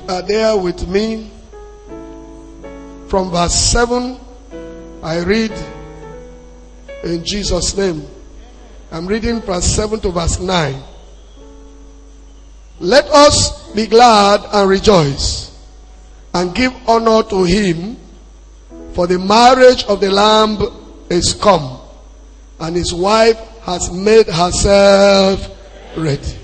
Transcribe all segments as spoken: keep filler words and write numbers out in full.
are there with me, from verse seven, I read in Jesus' name. I'm reading verse seven to verse nine. Let us be glad and rejoice and give honor to him, for the marriage of the Lamb is come, and his wife has made herself ready.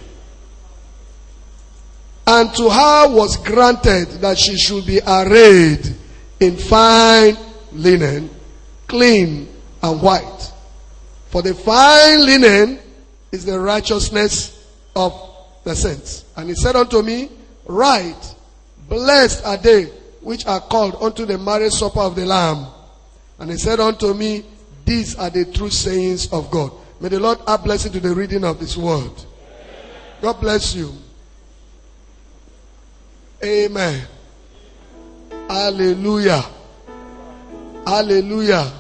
And to her was granted that she should be arrayed in fine linen, clean and white. For the fine linen is the righteousness of the saints. And he said unto me, Write, blessed are they which are called unto the marriage supper of the Lamb. And he said unto me, These are the true sayings of God. May the Lord add blessing to the reading of his word. God bless you. Amen. Hallelujah. Hallelujah.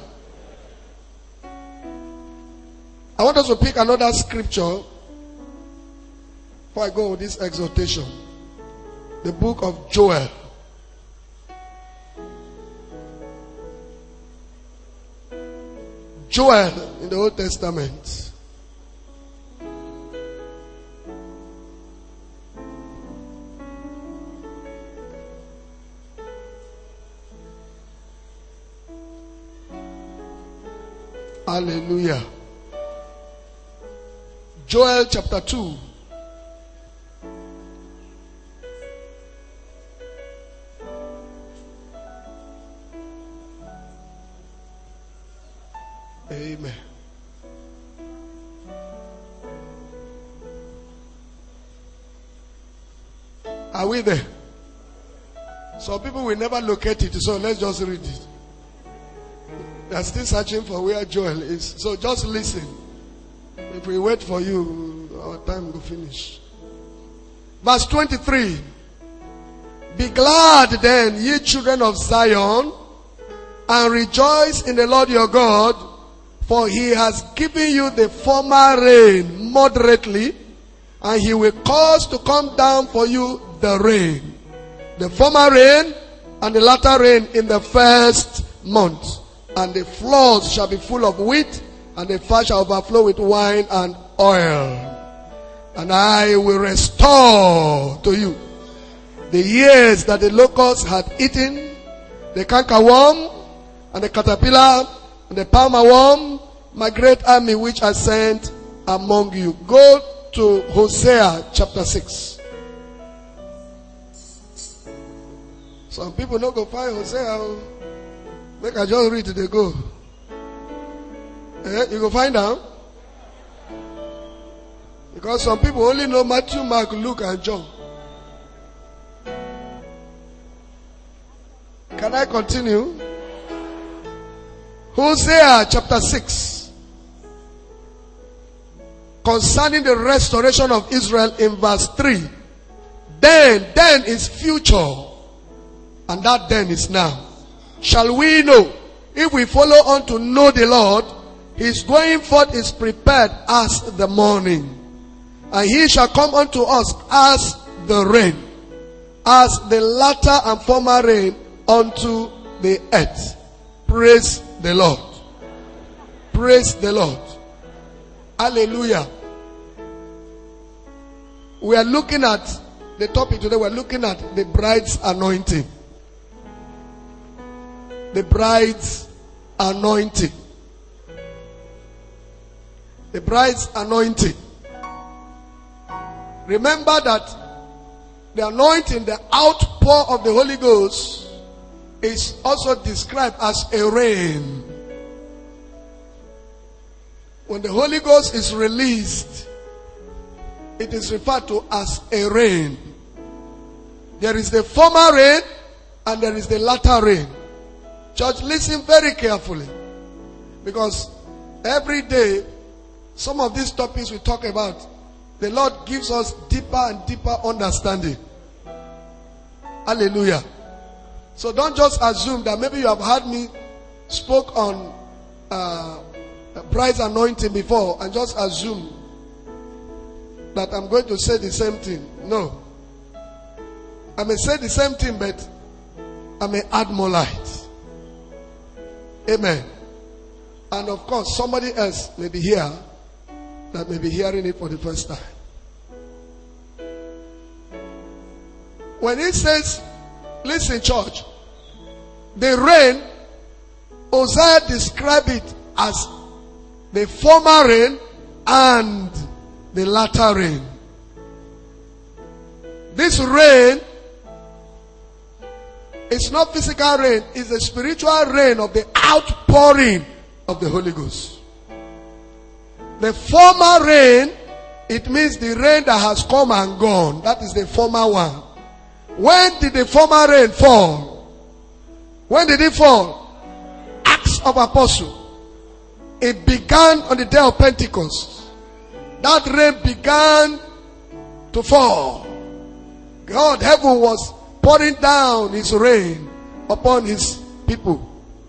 I want us to pick another scripture before I go with this exhortation. The book of Joel. Joel in the Old Testament. Hallelujah. Joel chapter two. Amen. Are we there? Some people will never locate it, so let's just read it. They're still searching for where Joel is. So just listen. If we wait for you, our time will finish. Verse twenty-three. Be glad then, ye children of Zion, and rejoice in the Lord your God, for he has given you the former rain moderately, and he will cause to come down for you the rain, the former rain and the latter rain in the first month. And the floors shall be full of wheat, and the fat shall overflow with wine and oil. And I will restore to you the years that the locust had eaten, the cankerworm, and the caterpillar, and the palmer worm, my great army which I sent among you. Go to Hosea chapter six. Some people don't go find Hosea. Make I just read it, they go. Eh, you go find out. Because some people only know Matthew, Mark, Luke, and John. Can I continue? Hosea chapter six. Concerning the restoration of Israel in verse three. Then, then is future. And that then is now. Shall we know? If we follow on to know the Lord, his going forth is prepared as the morning. And he shall come unto us as the rain, as the latter and former rain unto the earth. Praise the Lord. Praise the Lord. Hallelujah. We are looking at the topic today. We are looking at the bride's anointing. The bride's anointing. The bride's anointing. Remember that the anointing, the outpour of the Holy Ghost, is also described as a rain. When the Holy Ghost is released, it is referred to as a rain. There is the former rain and there is the latter rain. Church, listen very carefully. Because every day, some of these topics we talk about, the Lord gives us deeper and deeper understanding. Hallelujah. So don't just assume that maybe you have heard me spoke on uh, bride's anointing before and just assume that I'm going to say the same thing. No. I may say the same thing, but I may add more light. Amen. And of course, somebody else may be here that may be hearing it for the first time. When it says, listen, church, the rain, Hosea described it as the former rain and the latter rain. This rain is not physical rain, it's the spiritual rain of the outpouring of the Holy Ghost. The former rain, it means the rain that has come and gone. That is the former one. When did the former rain fall? When did it fall? Acts of Apostles. It began on the day of Pentecost. That rain began to fall. God, heaven was pouring down his rain upon his people.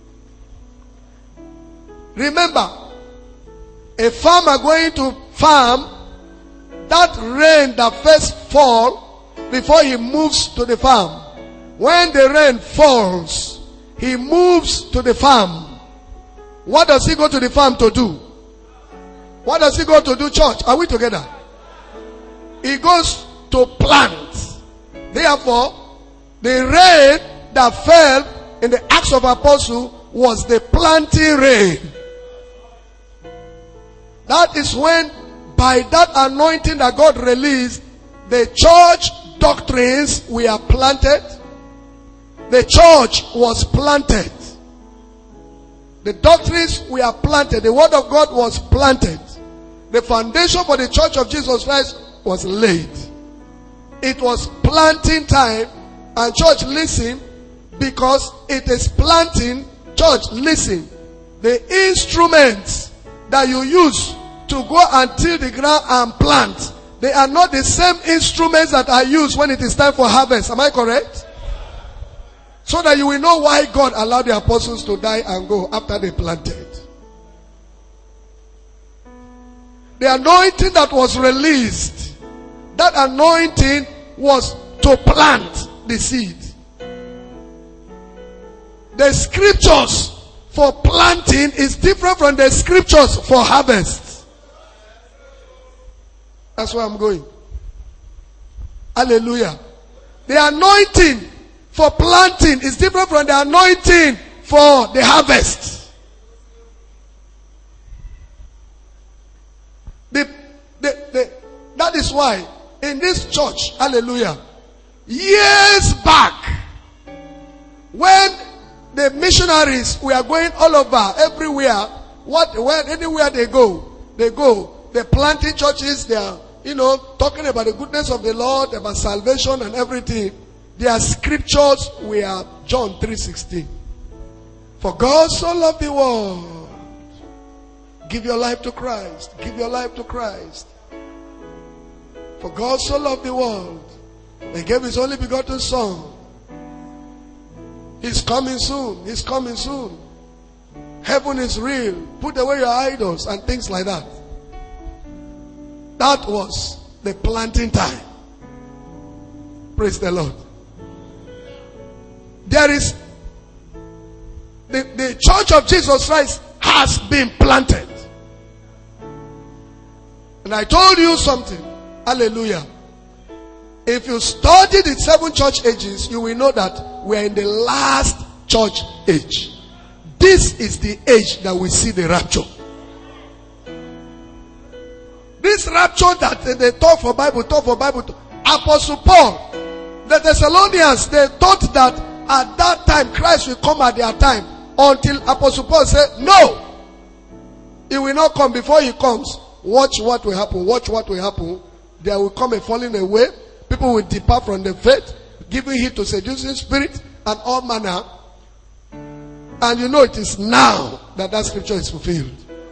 Remember, a farmer going to farm, that rain that first fall before he moves to the farm. When the rain falls, he moves to the farm. What does he go to the farm to do? What does he go to do, church? Are we together? He goes to plant. Therefore, the rain that fell in the Acts of Apostles was the planting rain. That is when, by that anointing that God released, the church doctrines were planted. The church was planted. The doctrines were planted. The word of God was planted. The foundation for the church of Jesus Christ was laid. It was planting time. And church, listen, because it is planting. Church, listen. The instruments that you use to go and till the ground and plant, they are not the same instruments that are used when it is time for harvest. Am I correct? So that you will know why God allowed the apostles to die and go after they planted. The anointing that was released, that anointing was to plant the seed. The scriptures for planting is different from the scriptures for harvest. That's where I'm going. Hallelujah. The anointing for planting is different from the anointing for the harvest. The, the, the, that is why in this church, hallelujah, years back, when the missionaries were going all over, everywhere, what, where, anywhere they go, they go. They're planting churches, they are, you know, talking about the goodness of the Lord, about salvation and everything. Their scriptures were John three sixteen. For God so loved the world. Give your life to Christ. Give your life to Christ. For God so loved the world. He gave his only begotten Son. He's coming soon. He's coming soon. Heaven is real. Put away your idols and things like that. That was the planting time. Praise the Lord. There is the, the church of Jesus Christ has been planted. And I told you something. Hallelujah. If you study the seven church ages, you will know that we are in the last church age. This is the age that we see the rapture. This rapture that they talk for Bible, talk for Bible. Apostle Paul, the Thessalonians, they thought that at that time Christ will come at their time. Until Apostle Paul said, no, he will not come. Before he comes, watch what will happen. Watch what will happen. There will come a falling away. People will depart from the faith, giving heed to seducing spirit and all manner. And you know it is now that that scripture is fulfilled.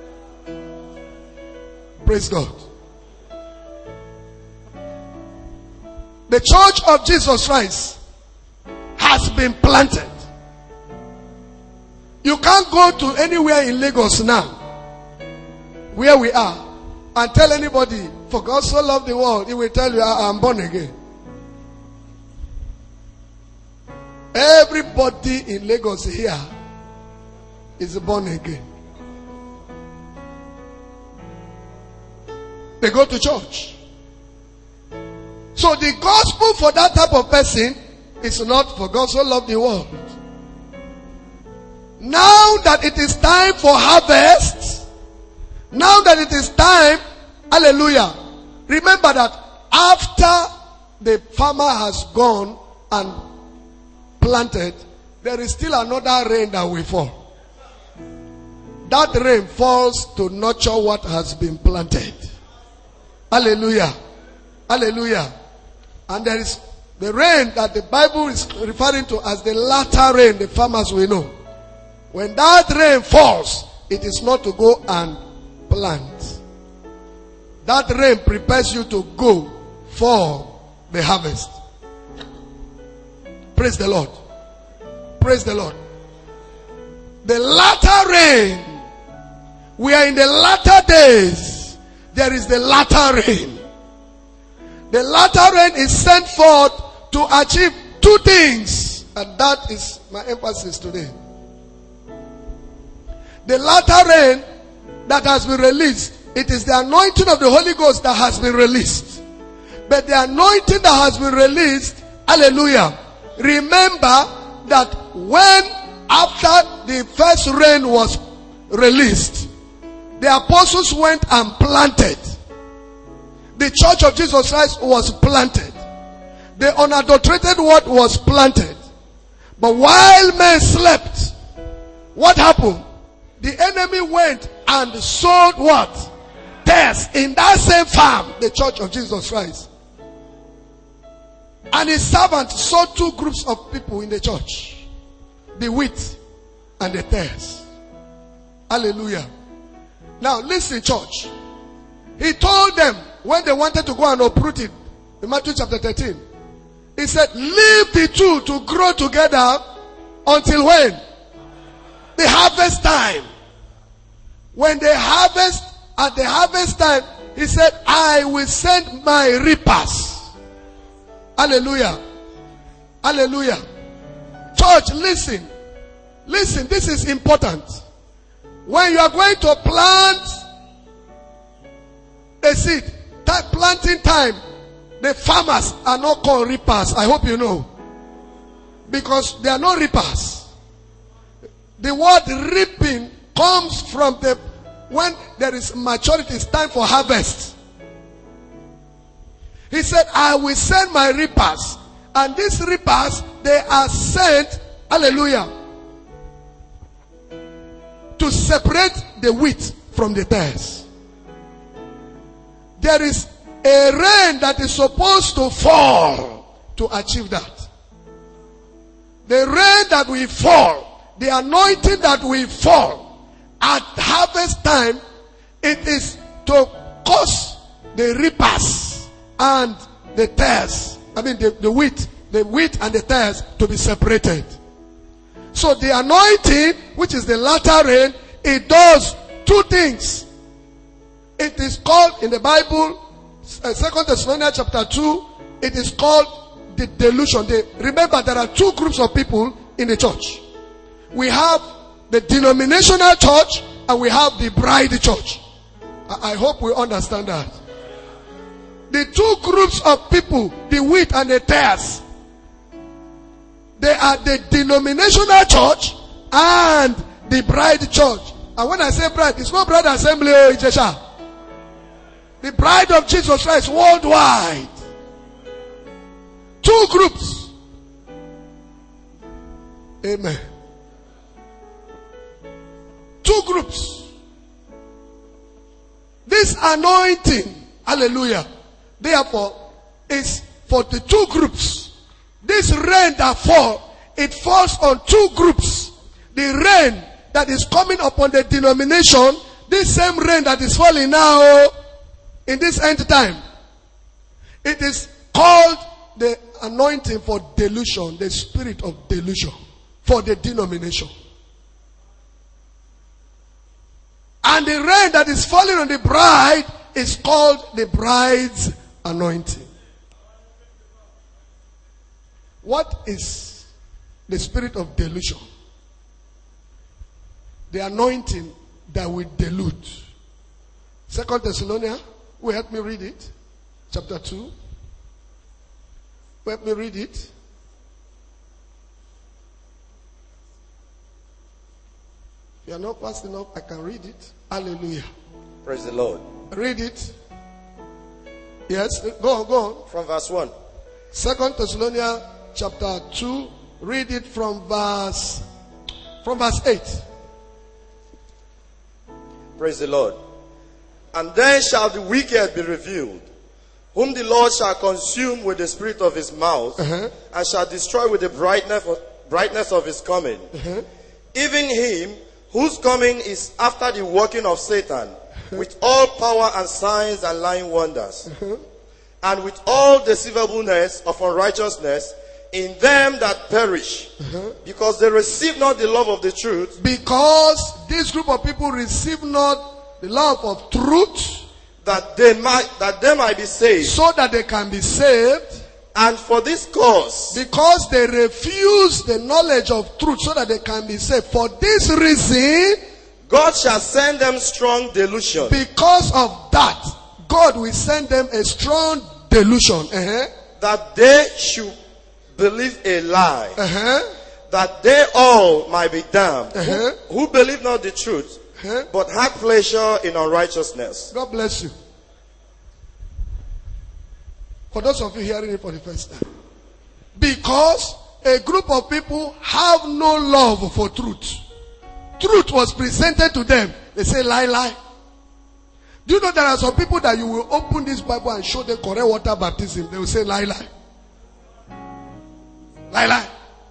Praise God. The church of Jesus Christ has been planted. You can't go to anywhere in Lagos now, where we are, and tell anybody, for God so loved the world, he will tell you, I am born again. Everybody in Lagos here is born again. They go to church. So the gospel for that type of person is not for God so loved the world. Now that it is time for harvest, now that it is time, hallelujah. Remember that after the farmer has gone and planted, there is still another rain that will fall. That rain falls to nurture what has been planted. Hallelujah. Hallelujah. And there is the rain that the Bible is referring to as the latter rain, the farmers will know. When that rain falls, it is not to go and plant. That rain prepares you to go for the harvest. Praise the Lord. Praise the Lord. The latter rain. We are in the latter days. There is the latter rain. The latter rain is sent forth to achieve two things. And that is my emphasis today. The latter rain that has been released, it is the anointing of the Holy Ghost that has been released. But the anointing that has been released, hallelujah, remember that when after the first rain was released, the apostles went and planted. The church of Jesus Christ was planted. The unadulterated word was planted. But while men slept, what happened? The enemy went and sowed what? Tares in that same farm, the church of Jesus Christ. And his servants saw two groups of people in the church. The wheat and the tares. Hallelujah. Now listen, church. He told them when they wanted to go and uproot it, in Matthew chapter thirteen, he said, leave the two to grow together until when? The harvest time. When they harvest, at the harvest time, he said, I will send my reapers. Hallelujah. Hallelujah. Church, listen. Listen, this is important. When you are going to plant a seed, time, planting time, the farmers are not called reapers. I hope you know. Because they are not reapers. The word reaping comes from the when there is maturity, it's time for harvest. He said, I will send my reapers. And these reapers, they are sent, hallelujah, to separate the wheat from the tares. There is a rain that is supposed to fall to achieve that. The rain that will fall, the anointing that will fall at harvest time, it is to cause the reapers and the tares, I mean the, the wheat, the wheat and the tares to be separated. So the anointing, which is the latter rain, it does two things. It is called in the Bible, uh, Second Thessalonians chapter two, it is called the delusion. The, remember, there are two groups of people in the church. We have the denominational church and we have the bride church. I, I hope we understand that. The two groups of people, the wheat and the tares, they are the denominational church and the bride church. And when I say bride, it's not bride assembly, Ijesha. The bride of Jesus Christ worldwide. Two groups. Amen. Two groups. This anointing, hallelujah, therefore, is for the two groups. This rain that falls, it falls on two groups. The rain that is coming upon the denomination, this same rain that is falling now in this end time, it is called the anointing for delusion, the spirit of delusion for the denomination. And the rain that is falling on the bride is called the bride's anointing. What is The spirit of delusion. The anointing that will delude. Second Thessalonians, will help me read it. Chapter two. Will help me read it. If you are not fast enough, I can read it. Hallelujah. Praise the Lord. Read it. Yes, go on, go on. From verse one. Second Thessalonians chapter two. Read it from verse from verse eight. Praise the Lord. And then shall the wicked be revealed, whom the Lord shall consume with the spirit of his mouth, uh-huh. and shall destroy with the brightness of, brightness of his coming. Uh-huh. Even him whose coming is after the working of Satan, uh-huh. with all power and signs and lying wonders, uh-huh. and with all deceivableness of unrighteousness in them that perish, uh-huh. because they receive not the love of the truth. Because this group of people receive not the love of truth, that they might that they might be saved. So that they can be saved. And for this cause, because they refuse the knowledge of truth, so that they can be saved. For this reason, God shall send them strong delusion. Because of that, God will send them a strong delusion. Uh-huh. That they should believe a lie, uh-huh. that they all might be damned, uh-huh. who, who believe not the truth, uh-huh. but have pleasure in unrighteousness. God bless you. For those of you hearing it for the first time, because a group of people have no love for truth. Truth was presented to them. They say lie, lie. Do you know there are some people that you will open this Bible and show them correct water baptism? They will say lie, lie. Lie, lie.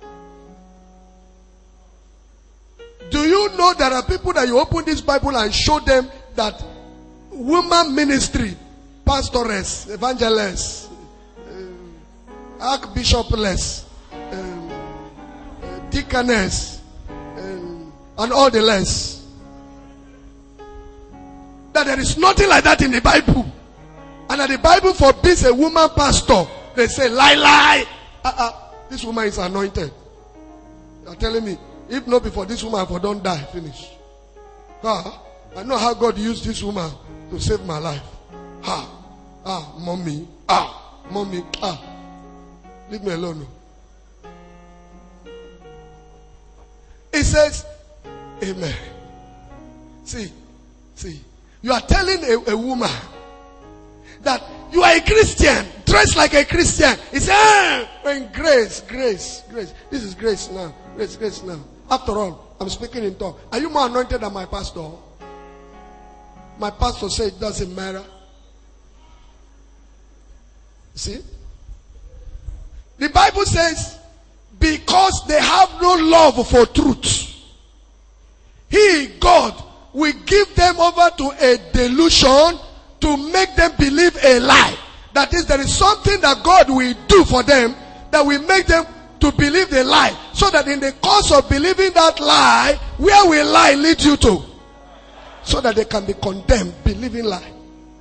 Do you know there are people that you open this Bible and show them that woman ministry, pastoress, evangelist, uh, archbishopless, um, uh, deaconess, um, and all the less, that there is nothing like that in the Bible, and that the Bible forbids a woman pastor. They say lie, lie. Uh-uh. This woman is anointed. You are telling me, if not before this woman, if I don't die, finish. Ah, I know how God used this woman to save my life. Ah, ah, mommy, ah, mommy, ah. Leave me alone. It says, amen. See, see, you are telling a, a woman that you are a Christian, dress like a Christian. It's ah, when grace, grace, grace. This is grace now. Grace, grace now. After all, I'm speaking in tongues. Are you more anointed than my pastor? My pastor said it doesn't matter. See? The Bible says, because they have no love for truth, He, God, will give them over to a delusion to make them believe a lie. That is, there is something that God will do for them that will make them to believe the lie. So that in the course of believing that lie, where will lie lead you to? So that they can be condemned, believing lie.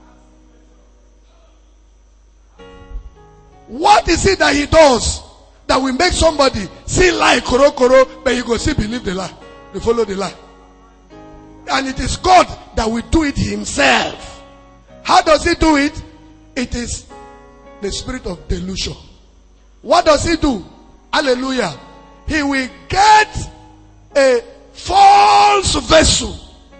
What is it that he does that will make somebody see lie, koro koro, but you go see believe the lie, they follow the lie? And it is God that will do it himself. How does he do it? It is the spirit of delusion. What does he do? Hallelujah. He will get a false vessel.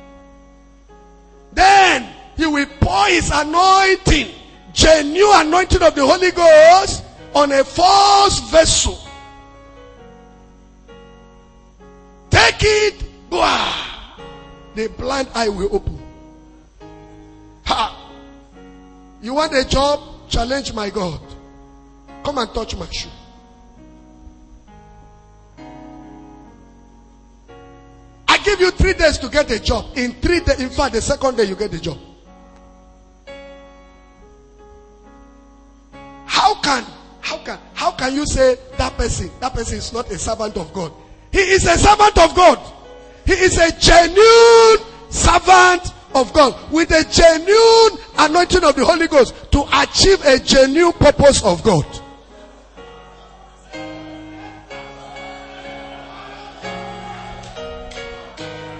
Then he will pour his anointing, genuine anointing of the Holy Ghost, on a false vessel. Take it. Blah. The blind eye will open. Ha! You want a job? Challenge my God. Come and touch my shoe. I give you three days to get a job. In three days, in fact, the second day you get the job. How can, how can, how can you say that person, that person is not a servant of God? He is a servant of God. He is a genuine servant of God with a genuine anointing of the Holy Ghost to achieve a genuine purpose of God.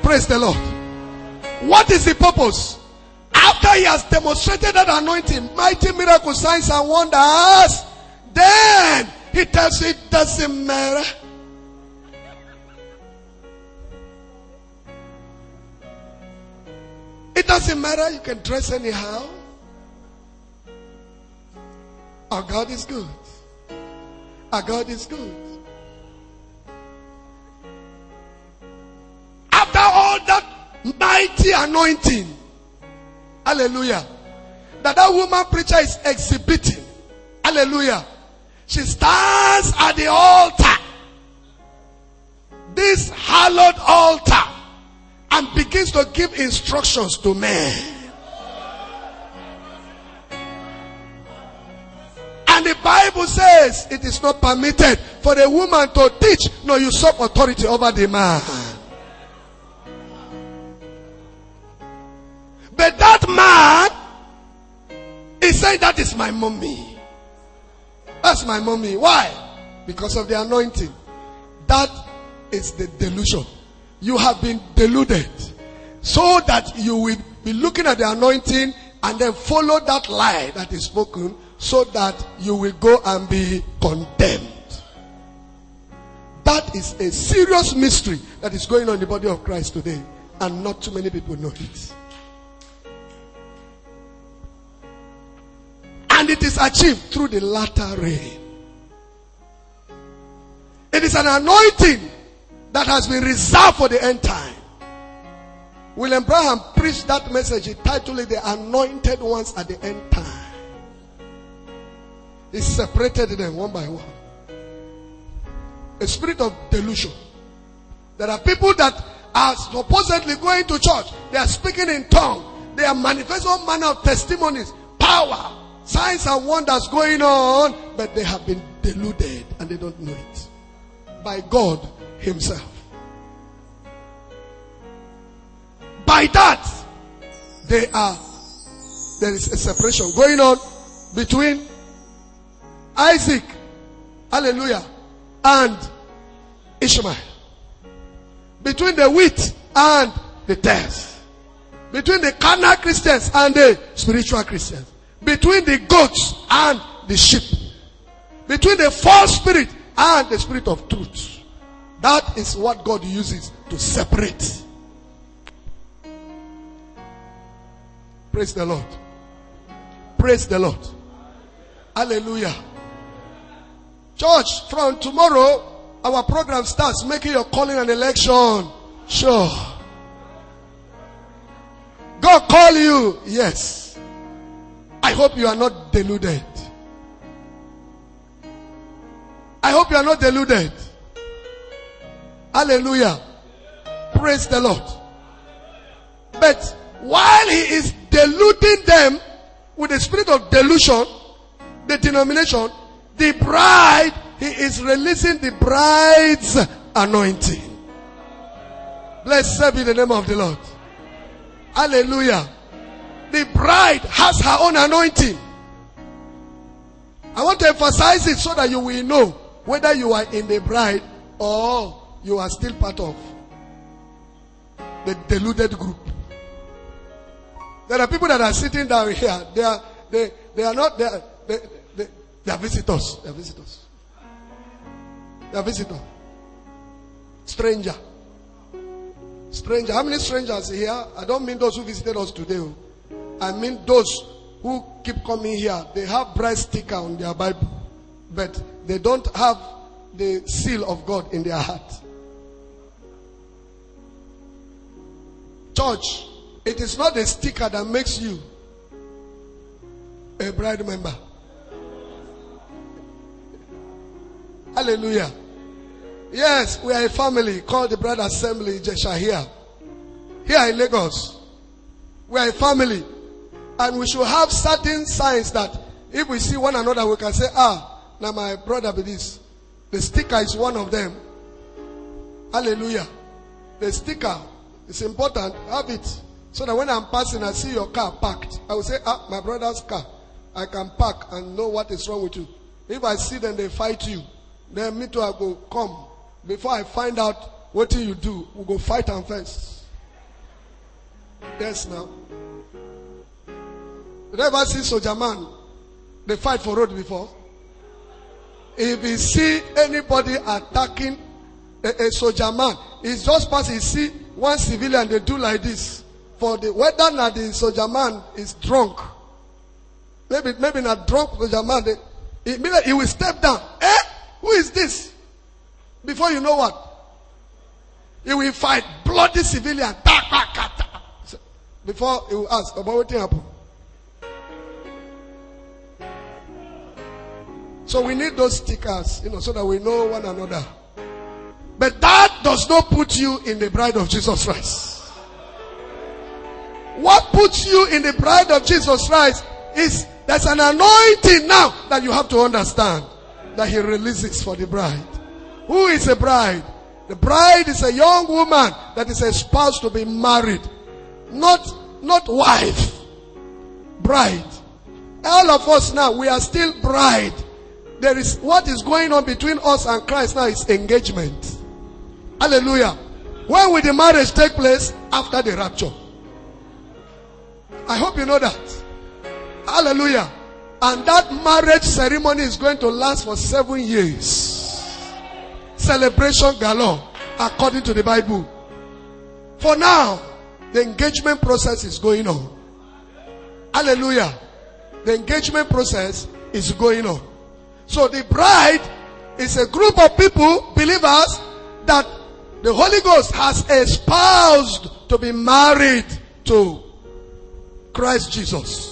Praise the Lord. What is the purpose? After he has demonstrated that anointing, mighty miracles, signs and wonders, then he tells you it doesn't matter. It doesn't matter. You can dress anyhow. Our God is good. Our God is good. After all that mighty anointing, hallelujah, that that woman preacher is exhibiting, hallelujah, she stands at the altar, this hallowed altar, and begins to give instructions to men. And the Bible says it is not permitted for the woman to teach nor usurp authority over the man. But that man is saying, that is my mommy. That's my mommy. Why? Because of the anointing. That is the delusion. You have been deluded so that you will be looking at the anointing and then follow that lie that is spoken, so that you will go and be condemned. That is a serious mystery that is going on in the body of Christ today, and not too many people know it. And it is achieved through the latter rain. It is an anointing that has been reserved for the end time. William Branham preached that message. He titled it, The Anointed Ones at the End Time. He separated them one by one. A spirit of delusion. There are people that are supposedly going to church. They are speaking in tongues. They are manifesting all manner of testimonies, power, signs and wonders going on, but they have been deluded and they don't know it. By God Himself. By that, they are, there is a separation going on between Isaac, hallelujah, and Ishmael. Between the wheat and the tares. Between the carnal Christians and the spiritual Christians. Between the goats and the sheep. Between the false spirit and the spirit of truth. That is what God uses to separate. Praise the Lord. Praise the Lord. Hallelujah. Church, from tomorrow, our program starts, making your calling and election sure. God call you, yes. I hope you are not deluded. I hope you are not deluded. Hallelujah. Praise the Lord. But while he is deluding them with the spirit of delusion, the denomination, the bride, he is releasing the bride's anointing. Blessed be the name of the Lord. Hallelujah. The bride has her own anointing. I want to emphasize it so that you will know whether you are in the bride or you are still part of the deluded group. There are people that are sitting down here. They are they they are not they are, they, they, they are visitors. They are visitors. They are visitors. Stranger. Stranger. How many strangers here? I don't mean those who visited us today. I mean those who keep coming here. They have bright sticker on their Bible, but they don't have the seal of God in their heart. Church, it is not the sticker that makes you a bride member. Hallelujah. Yes, we are a family called the Bride Assembly Jesha here. Here in Lagos. We are a family. And we should have certain signs that if we see one another, we can say, ah, now my brother be this. The sticker is one of them. Hallelujah. The sticker is important. Have it. So that when I'm passing, I see your car parked. I will say, ah, my brother's car. I can park and know what is wrong with you. If I see them, they fight you. Then me too, I go, come. Before I find out what you do, we go fight them first. Yes, now. Did you ever see soldier man? They fight for road before. If you see anybody attacking a, a soldier man, it's just past. You see one civilian, they do like this. For the whether not the soldier man is drunk, maybe maybe not drunk soldier man, they, he, he will step down. Eh? Who is this? Before you know what, he will fight bloody civilian. Before he will ask about what happened. So we need those stickers, you know, so that we know one another. But that does not put you in the bride of Jesus Christ. What puts you in the bride of Jesus Christ is there's an anointing now that you have to understand that he releases for the bride. Who is a bride? The bride is a young woman that is espoused to be married. Not, not wife. Bride. All of us now, we are still bride. There is, what is going on between us and Christ now is engagement. Hallelujah. When will the marriage take place? After the rapture. I hope you know that. Hallelujah. And that marriage ceremony is going to last for seven years. Celebration galore, according to the Bible. For now, the engagement process is going on. Hallelujah. The engagement process is going on. So the bride is a group of people, believers, that the Holy Ghost has espoused to be married to Christ Jesus.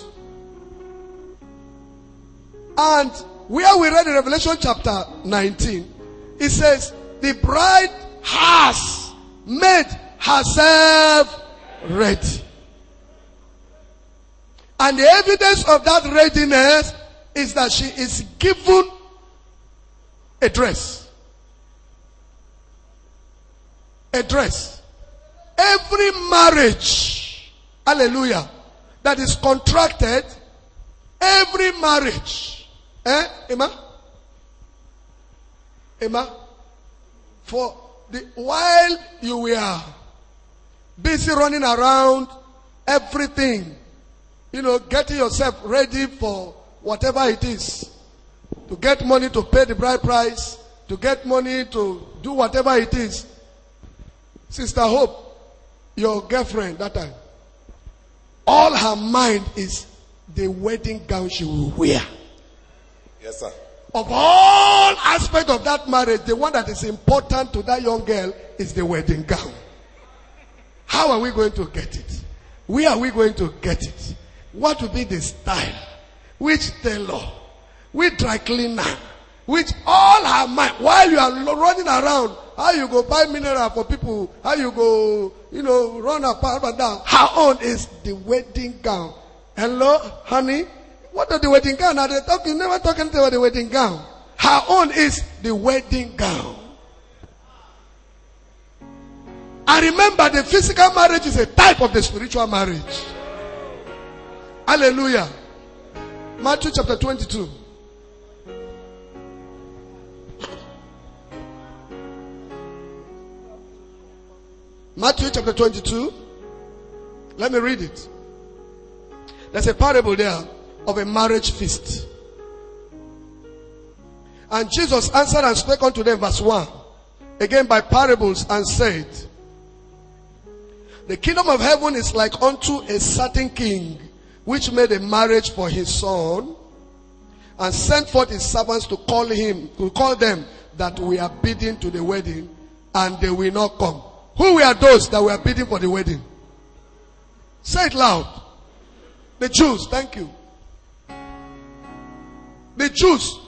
And where we read in Revelation chapter nineteen, it says, the bride has made herself ready. And the evidence of that readiness is that she is given a dress. A dress. Every marriage, hallelujah, that is contracted, every marriage, eh, Emma? Emma? For the, while you were busy running around, everything, you know, getting yourself ready for whatever it is, to get money to pay the bride price, to get money to do whatever it is. Sister Hope, your girlfriend that time, all her mind is the wedding gown she will wear. Yes, sir. Of all aspects of that marriage, the one that is important to that young girl is the wedding gown. How are we going to get it? Where are we going to get it? What will be the style? Which tailor? Which dry cleaner? Which all her mind, while you are running around, how you go buy mineral for people, how you go, you know, run up and down. Her own is the wedding gown. Hello, honey? What are the wedding gown? Are they talking? Never talking about the wedding gown. Her own is the wedding gown. And remember, the physical marriage is a type of the spiritual marriage. Hallelujah. Matthew chapter twenty-two. Matthew chapter twenty-two. Let me read it. There's a parable there of a marriage feast. And Jesus answered and spake unto them, verse one, again by parables, and said, the kingdom of heaven is like unto a certain king, which made a marriage for his son, and sent forth his servants to call him, to call them that we are bidden to the wedding, and they will not come. Who were those that were bidding for the wedding? Say it loud. The Jews. Thank you. The Jews.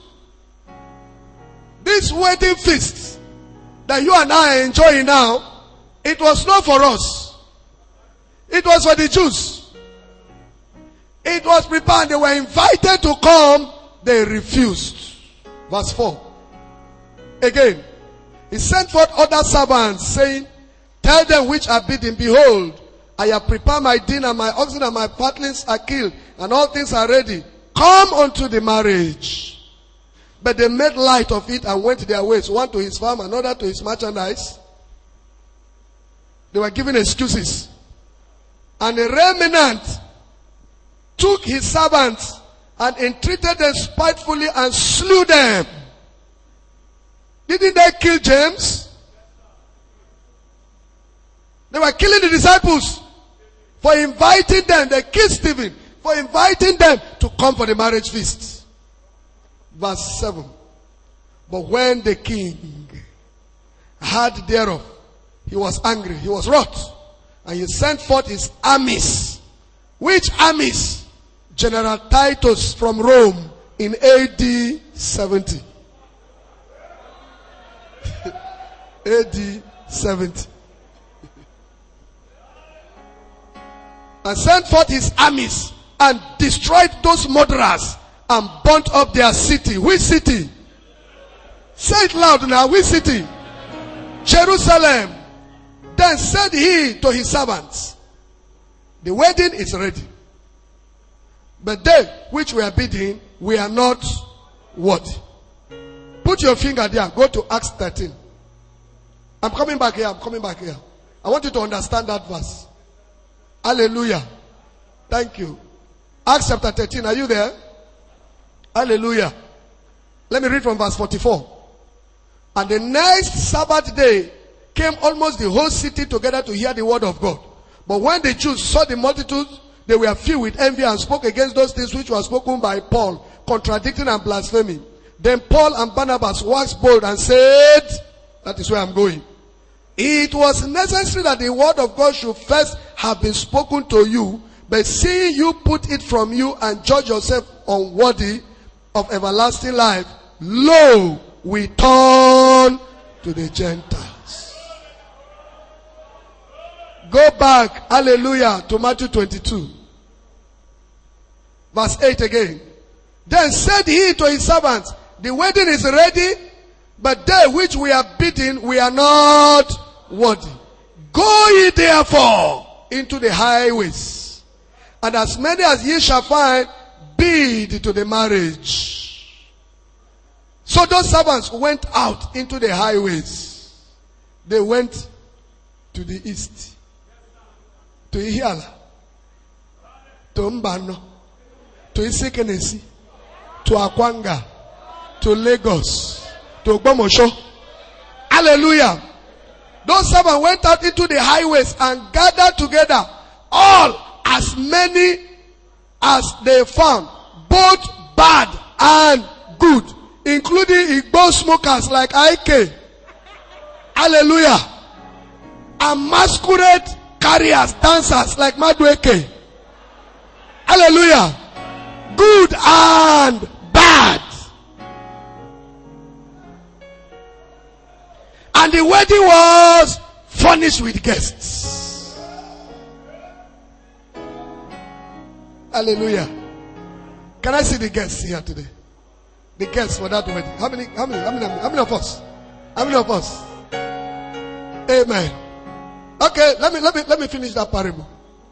This wedding feast that you and I are enjoying now, it was not for us. It was for the Jews. It was prepared. They were invited to come. They refused. Verse four. Again, he sent forth other servants, saying, tell them which are bidden, behold, I have prepared my dinner, my oxen and my fatlings are killed, and all things are ready. Come unto the marriage. But they made light of it and went their ways, one to his farm, another to his merchandise. They were giving excuses. And the remnant took his servants and entreated them spitefully and slew them. Didn't they kill James? They were killing the disciples for inviting them. They killed Stephen for inviting them to come for the marriage feast. Verse seven. But when the king heard thereof, he was angry, he was wroth, and he sent forth his armies. Which armies? General Titus from Rome in A D seventy. A D seventy. And sent forth his armies and destroyed those murderers and burnt up their city. Which city? Say it loud now. Which city? Jerusalem. Then said he to his servants, the wedding is ready, but they which were bidding, we are not worthy. Put your finger there. Go to Acts thirteen. I'm coming back here. I'm coming back here. I want you to understand that verse. Hallelujah. Thank you. Acts chapter thirteen. Are you there? Hallelujah. Let me read from verse forty-four. And the next Sabbath day came almost the whole city together to hear the word of God. But when the Jews saw the multitude, they were filled with envy and spoke against those things which were spoken by Paul, contradicting and blaspheming. Then Paul and Barnabas waxed bold and said, that is where I'm going. It was necessary that the word of God should first have been spoken to you, but seeing you put it from you and judge yourself unworthy of everlasting life, lo, we turn to the Gentiles. Go back, hallelujah, to Matthew twenty-two. Verse eight again. Then said he to his servants, the wedding is ready, but they which we are bidding, we are not worthy. Go ye therefore into the highways, and as many as ye shall find, bid to the marriage. So those servants went out into the highways. They went to the east, to Ihiala, to Mbano, to Isikenesi, to Akwanga, to Lagos, to Gbomosho. Hallelujah. Those servants went out into the highways and gathered together all as many as they found, both bad and good, including Igbo smokers like I K. Hallelujah. And masquerade carriers, dancers like Madueke. Hallelujah. Good and bad. And the wedding was furnished with guests. Hallelujah. Can I see the guests here today? The guests for that wedding. How many, how many, how many, how many of us? How many of us? Amen. Okay, let me, let me, let me finish that parable.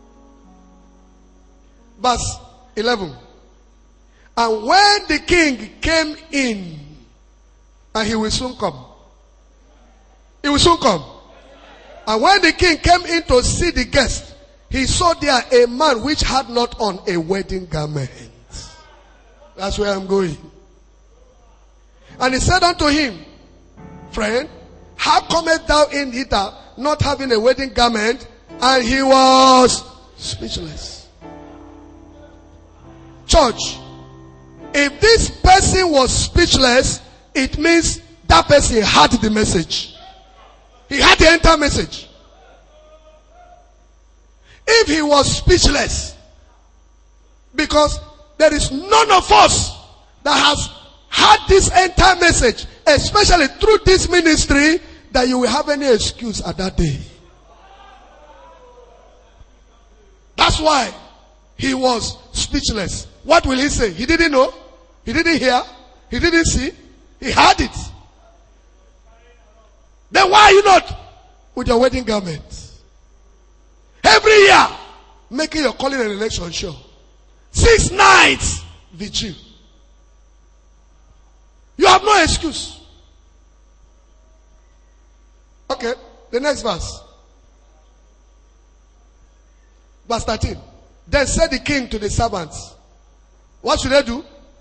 Verse eleven. And when the king came in, and he will soon come. He will soon come. And when the king came in to see the guest, he saw there a man which had not on a wedding garment. That's where I'm going. And he said unto him, friend, how comest thou in hither, not having a wedding garment? And he was speechless. Church, if this person was speechless, it means that person had the message. He had the entire message. If he was speechless, because there is none of us that has had this entire message, especially through this ministry, that you will have any excuse at that day. That's why he was speechless. What will he say? He didn't know. He didn't hear. He didn't see. He had it. Then why are you not with your wedding garment? Every year, making your calling and election sure. Six nights, vigil. You have no excuse. Okay, the next verse. Verse thirteen. Then said the king to the servants, what should they do?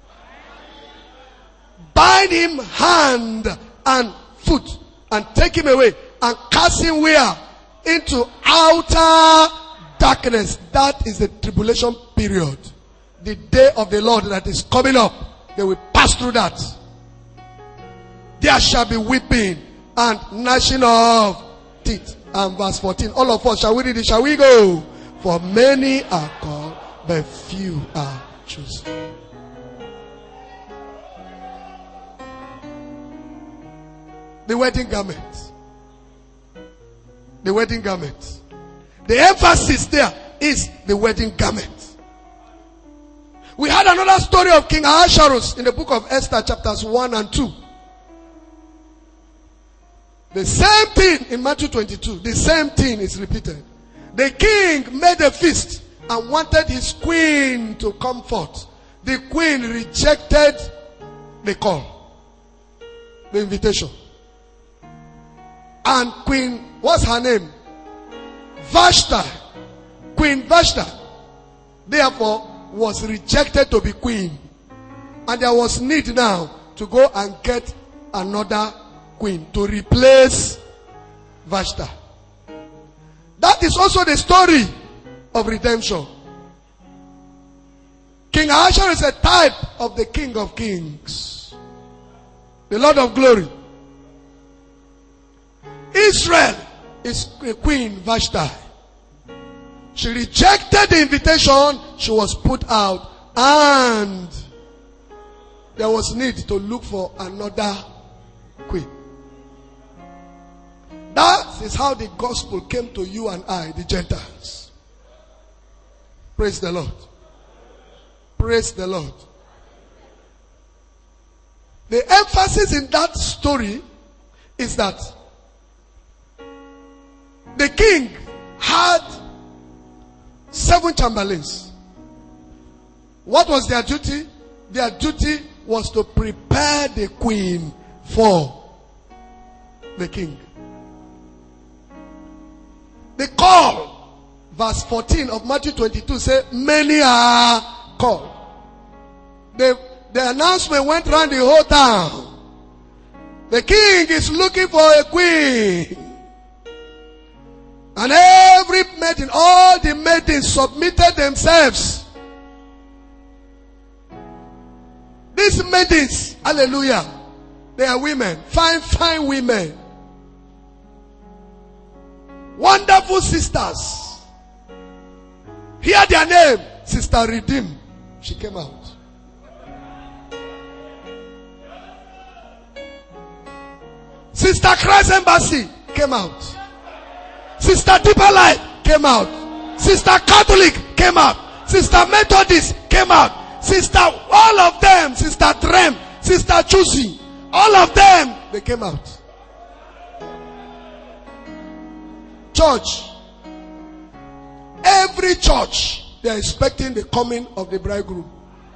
Bind him hand and foot and take him away and cast him where? Into outer darkness. That is the tribulation period. The day of the Lord that is coming up. They will pass through that. There shall be weeping and gnashing of teeth. And verse fourteen. All of us, shall we read it? Shall we go? For many are called, but few are chosen. The wedding garment. The wedding garment. The emphasis there is the wedding garment. We had another story of King Ahasuerus in the book of Esther, chapters one and two. The same thing in Matthew twenty-two. The same thing is repeated. The king made a feast and wanted his queen to come forth. The queen rejected the call, the invitation. And Queen, what's her name? Vashti. Queen Vashti, therefore, was rejected to be queen. And there was need now to go and get another queen to replace Vashti. That is also the story of redemption. King Ahasuerus is a type of the King of Kings, the Lord of Glory. Israel is Queen Vashti. She rejected the invitation. She was put out, and there was need to look for another queen. That is how the gospel came to you and I, the Gentiles. Praise the Lord. Praise the Lord. The emphasis in that story is that the king had seven chamberlains. What was their duty? Their duty was to prepare the queen for the king. The call, verse fourteen of Matthew twenty-two says, many are called. The, the announcement went around the whole town. The king is looking for a queen. And every maiden, all the maidens submitted themselves. These maidens, hallelujah, they are women, fine, fine women. Wonderful sisters. Hear their name, Sister Redeem. She came out. Sister Christ Embassy came out. Sister Deeper Life came out. Sister Catholic came out. Sister Methodist came out. Sister, all of them, Sister Trem, Sister Chusi, all of them, they came out. Church, every church, they are expecting the coming of the bridegroom.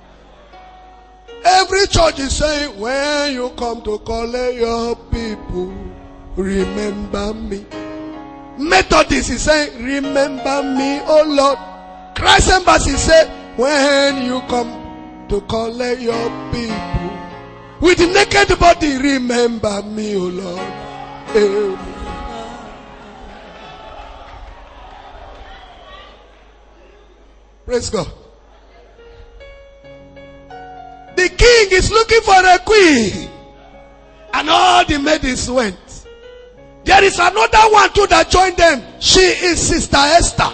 Every church is saying, when you come to collect your people, remember me. Methodist is saying, remember me, oh Lord. Christ Embassy said, when you come to collect your people with the naked body, remember me, oh Lord. Amen. Praise God. The king is looking for a queen, and all the maidens went. There is another one too that joined them. She is Sister Esther.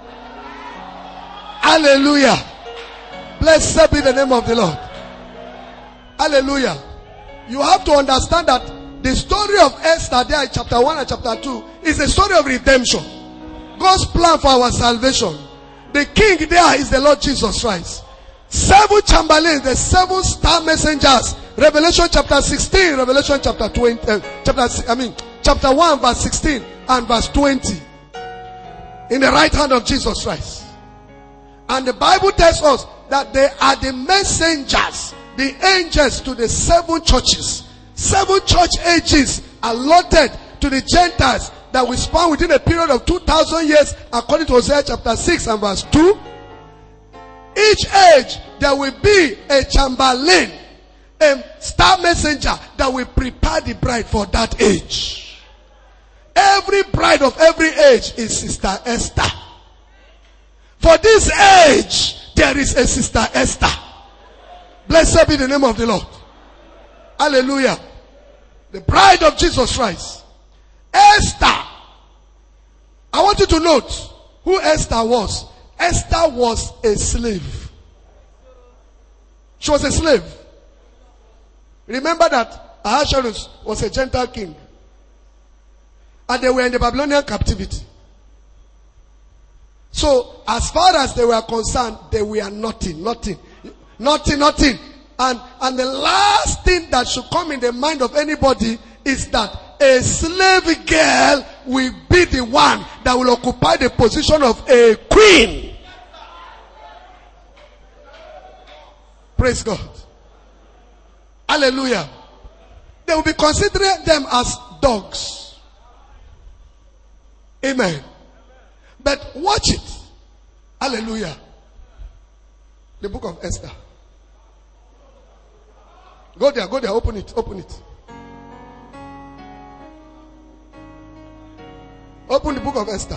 Hallelujah. Blessed be the name of the Lord. Hallelujah. You have to understand that the story of Esther there in chapter one and chapter two is a story of redemption. God's plan for our salvation. The king there is the Lord Jesus Christ. Seven chamberlains, the seven star messengers. Revelation chapter sixteen, Revelation chapter twenty, uh, chapter I mean chapter one verse sixteen and verse twenty. In the right hand of Jesus Christ. And the Bible tells us that they are the messengers, the angels to the seven churches. Seven church ages allotted to the Gentiles that will span within a period of two thousand years, according to Hosea chapter six and verse two. Each age, there will be a chamberlain, a star messenger that will prepare the bride for that age. Every bride of every age is Sister Esther. For this age, there is a Sister Esther. Blessed be the name of the Lord. Hallelujah. The bride of Jesus Christ. Esther. I want you to note who Esther was. Esther was a slave. She was a slave. Remember that Ahasuerus was a Gentile king. And they were in the Babylonian captivity. So, as far as they were concerned, they were nothing, nothing, nothing, nothing. And, and the last thing that should come in the mind of anybody is that a slave girl will be the one that will occupy the position of a queen. Praise God. Hallelujah. They will be considering them as dogs. Amen. But watch it. Hallelujah. The book of Esther. Go there, go there, open it, open it. Open the book of Esther.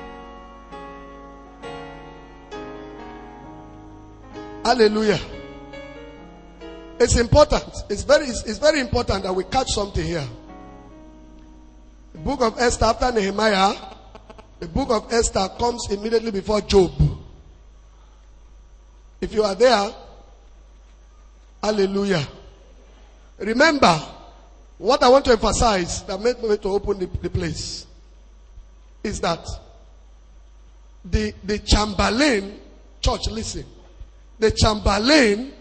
Hallelujah. It's important. It's very, it's, it's very important that we catch something here. The book of Esther after Nehemiah, the book of Esther comes immediately before Job. If you are there, hallelujah. Remember, what I want to emphasize that made me to open the, the place is that the, the Chamberlain, church, listen, the Chamberlain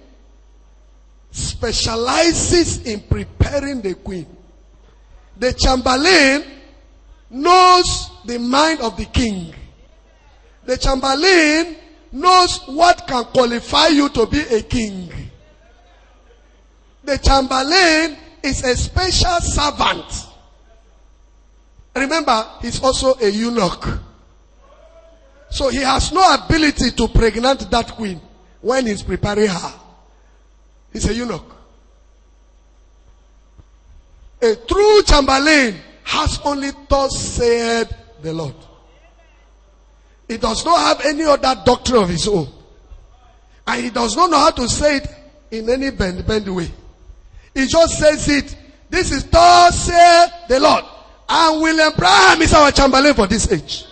specializes in preparing the queen. The Chamberlain knows the mind of the king. The Chamberlain knows what can qualify you to be a king. The Chamberlain is a special servant. Remember, he's also a eunuch. So he has no ability to pregnant that queen when he's preparing her. He's a eunuch. A true Chamberlain has only thus said the Lord. He does not have any other doctrine of his own. And he does not know how to say it in any bend, bend way. He just says it. This is thus said the Lord. And William Branham is our Chamberlain for this age.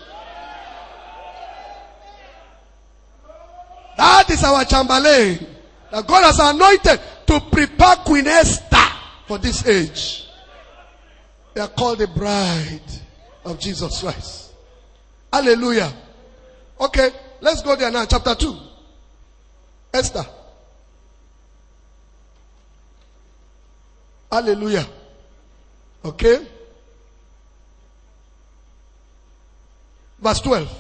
That is our Chamberlain. That God has anointed to prepare Queen Esther for this age. They are called the bride of Jesus Christ. Hallelujah. Okay, let's go there now. Chapter two. Esther. Hallelujah. Okay. Verse twelve.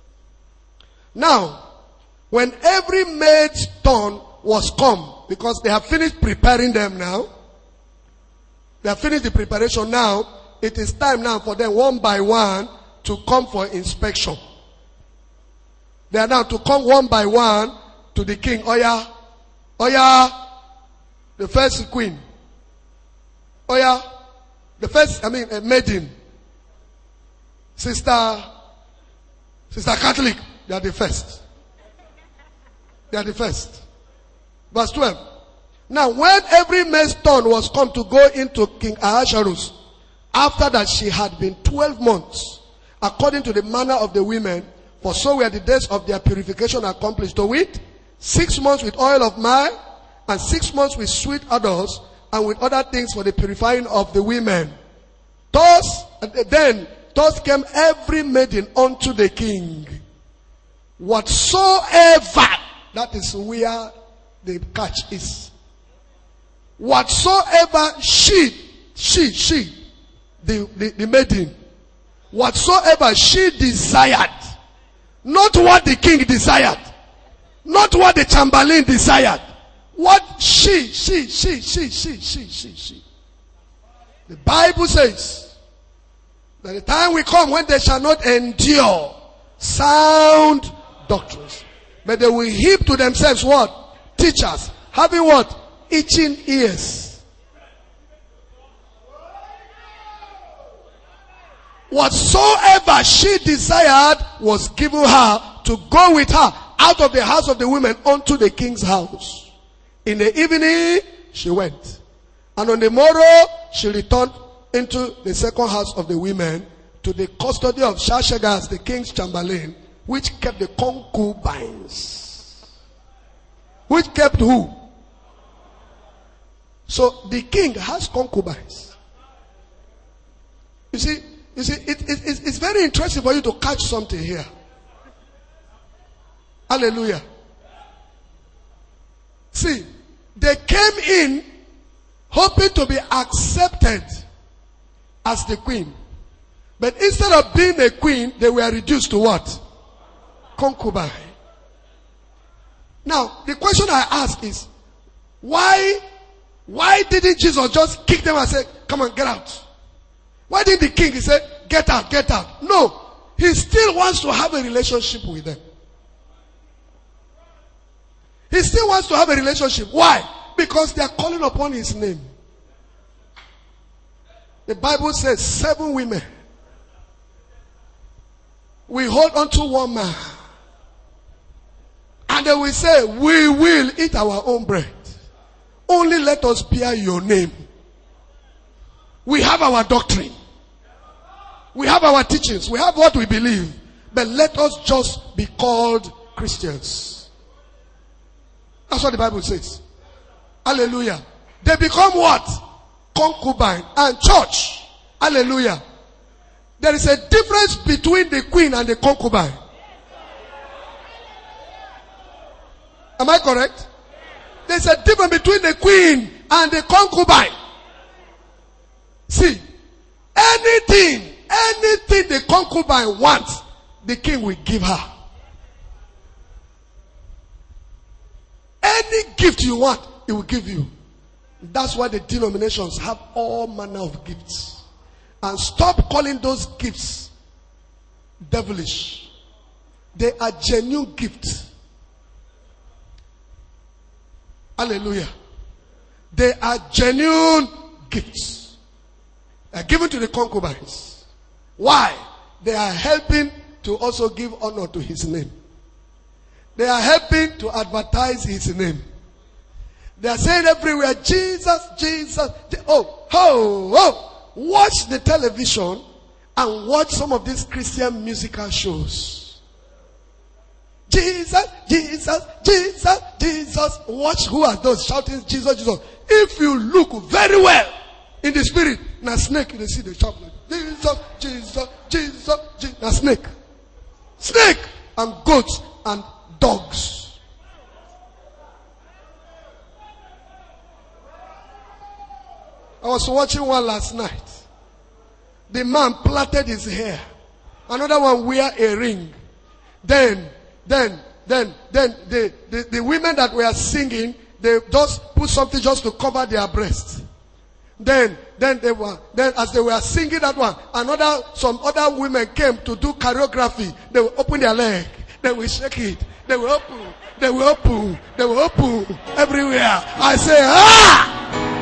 Now, when every maid's turn was come, because they have finished preparing them now. They have finished the preparation now. It is time now for them one by one to come for inspection. They are now to come one by one to the king. Oya, Oya, the first queen. Oya, the first, I mean, a maiden. Sister, Sister Catholic, they are the first. They are the first. Verse twelve. Now when every maid's turn was come to go into King Ahasuerus, after that she had been twelve months, according to the manner of the women, for so were the days of their purification accomplished, to wit, six months with oil of myrrh, and six months with sweet odors, and with other things for the purifying of the women. Thus, then, thus came every maiden unto the king. Whatsoever, that is where the catch is. Whatsoever she, she, she, the, the, the maiden, whatsoever she desired, not what the king desired, not what the Chamberlain desired, what she, she, she, she, she, she, she, she. The Bible says, That the time will come when they shall not endure sound doctrines, but they will heap to themselves what? Teachers, having what? Itching ears. Whatsoever she desired was given her to go with her out of the house of the women unto the king's house. In the evening she went, and on the morrow she returned into the second house of the women to the custody of Shashagaz, the king's chamberlain, which kept the concubines. Which kept who? So the king has concubines. You see, you see, it, it, it's, it's very interesting for you to catch something here. Hallelujah. See, they came in hoping to be accepted as the queen. But instead of being a queen, they were reduced to what? Concubine. Now, the question I ask is, why, why didn't Jesus just kick them and say, come on, get out? Why didn't the king say, get out, get out? No, he still wants to have a relationship with them. He still wants to have a relationship. Why? Because they are calling upon his name. The Bible says seven women we hold on to one man, and they will say, we will eat our own bread. Only let us bear your name. We have our doctrine. We have our teachings. We have what we believe. But let us just be called Christians. That's what the Bible says. Hallelujah. They become what? Concubine and church. Hallelujah. There is a difference between the queen and the concubine. Am I correct? There's a difference between the queen and the concubine. See, anything, anything the concubine wants, the king will give her. Any gift you want, he will give you. That's why the denominations have all manner of gifts. And stop calling those gifts devilish. They are genuine gifts. Hallelujah. They are genuine gifts. They are given to the concubines. Why? They are helping to also give honor to his name. They are helping to advertise his name. They are saying everywhere, Jesus, Jesus. Oh, oh, oh. Watch the television and watch some of these Christian musical shows. Jesus, Jesus, Jesus, Jesus. Watch who are those shouting Jesus, Jesus. If you look very well in the spirit, now snake, you see the shout like Jesus, Jesus, Jesus, Jesus. Now snake. Snake and goats and dogs. I was watching one last night. The man plaited his hair. Another one wear a ring. Then, then, then, then the, the, the women that were singing, they just put something just to cover their breasts. Then, then they were, then as they were singing that one, another, some other women came to do choreography. They will open their leg. They will shake it. They will open. They will open. They will open everywhere. I say, ah!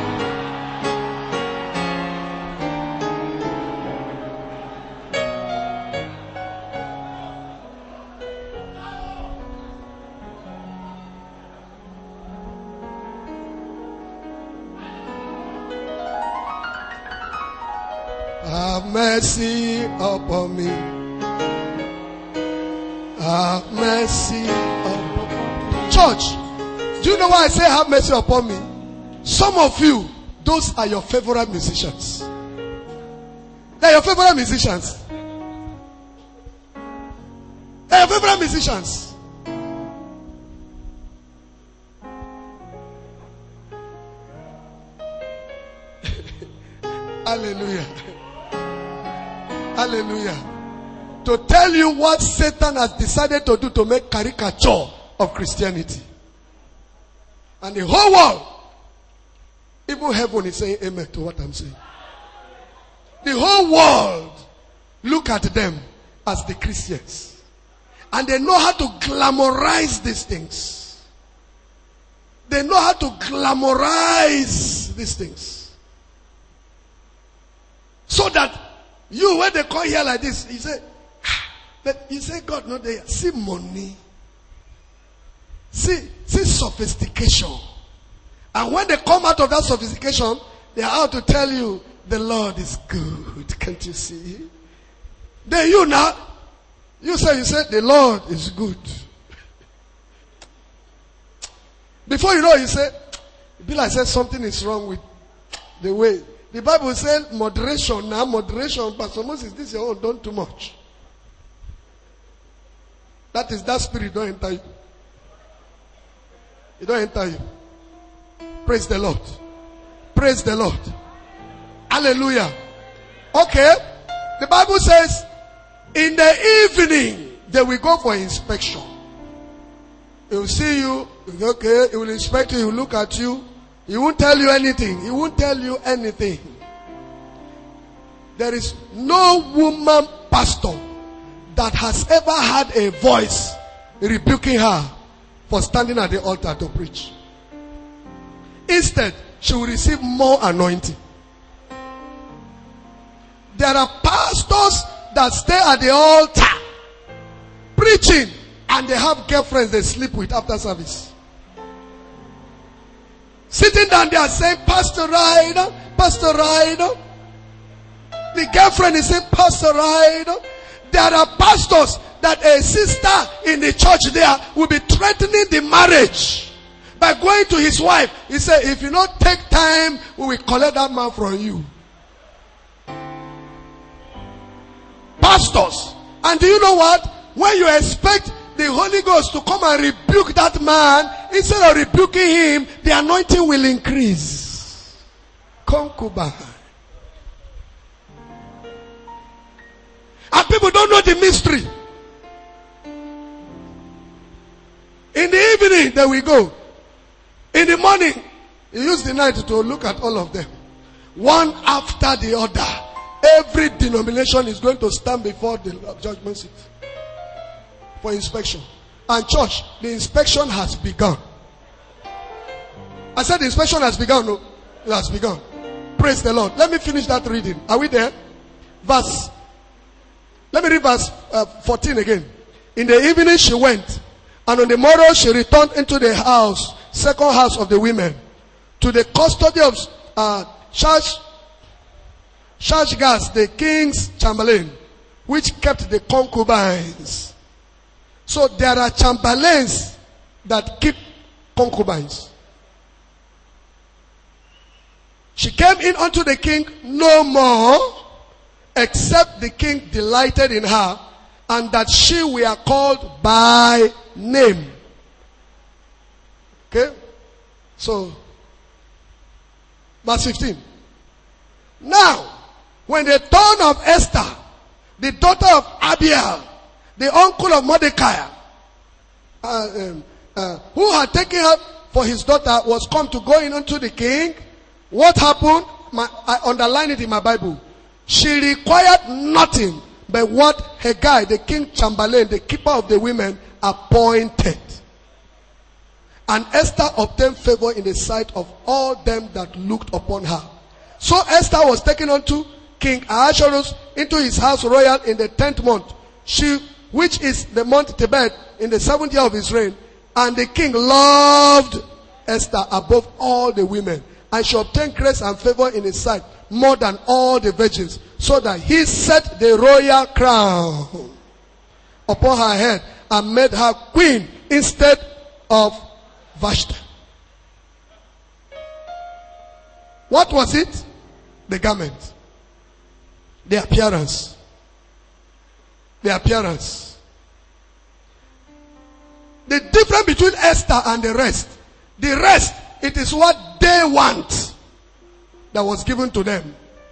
Have mercy upon me. Have mercy upon me. Church, do you know why I say have mercy upon me? Some of you, those are your favorite musicians. They are your favorite musicians. They are your favorite musicians. Hallelujah. Hallelujah. To tell you what Satan has decided to do to make caricature of Christianity. And the whole world, even heaven is saying amen to what I'm saying. The whole world look at them as the Christians. And they know how to glamorize these things. They know how to glamorize these things. So that you, when they come here like this, you say, ah, but you say, God, no, they see money. See, see sophistication. And when they come out of that sophistication, they are out to tell you, the Lord is good. Can't you see? Then you now, you say, you say, the Lord is good. Before you know, you say, Bill, I said something is wrong with the way. The Bible says moderation now, moderation. Pastor Moses, this is your own, don't too much. That is, that spirit don't enter you. It don't enter you. Praise the Lord. Praise the Lord. Hallelujah. Okay. The Bible says, in the evening, they will go for inspection. He will see you. Okay. He will inspect you. He will look at you. He won't tell you anything. He won't tell you anything. There is no woman pastor that has ever had a voice rebuking her for standing at the altar to preach. Instead, she will receive more anointing. There are pastors that stay at the altar preaching and they have girlfriends they sleep with after service. Sitting down there saying, Pastor Ryder, Pastor Ryder. The girlfriend is saying, Pastor Ryder. There are pastors that a sister in the church there will be threatening the marriage by going to his wife. He said, if you don't take time, we will collect that man from you. Pastors. And do you know what? When you expect the Holy Ghost to come and rebuke that man, instead of rebuking him, the anointing will increase. Concubine. And people don't know the mystery. In the evening, they will go. In the morning, you use the night to look at all of them. One after the other. Every denomination is going to stand before the judgment seat for inspection. And church, the inspection has begun. I said the inspection has begun. No, it has begun. Praise the Lord. Let me finish that reading. Are we there? Verse. Let me read verse uh, fourteen again. In the evening she went, and on the morrow she returned into the house, second house of the women, to the custody of uh, Shash, Shashgaz, the king's chamberlain, which kept the concubines. So there are chamberlains that keep concubines. She came in unto the king no more, except the king delighted in her, and that she were called by name. Okay? So, verse fifteen. Now, when the turn of Esther, the daughter of Abiel, the uncle of Mordecai, uh, um, uh, who had taken her for his daughter, was come to go in unto the king, what happened? My, I underline it in my Bible. She required nothing but what Haggai, the king chamberlain, the keeper of the women, appointed. And Esther obtained favor in the sight of all them that looked upon her. So Esther was taken unto King Ahasuerus into his house royal in the tenth month, she, which is the month Tebet, in the seventh year of his reign. And the king loved Esther above all the women, and she obtained grace and favor in his sight more than all the virgins, so that he set the royal crown upon her head and made her queen instead of Vashti. What was it? The garment. The appearance. The appearance. The difference between Esther and the rest. The rest, it is what they want that was given to them.